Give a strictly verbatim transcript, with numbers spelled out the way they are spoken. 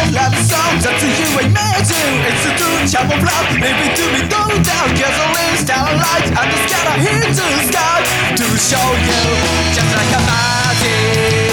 love song that you and me do. It's a true camouflage, maybe to be no doubt. Gasoline, starlight, and the sky hit to the sky to show you just like a magic.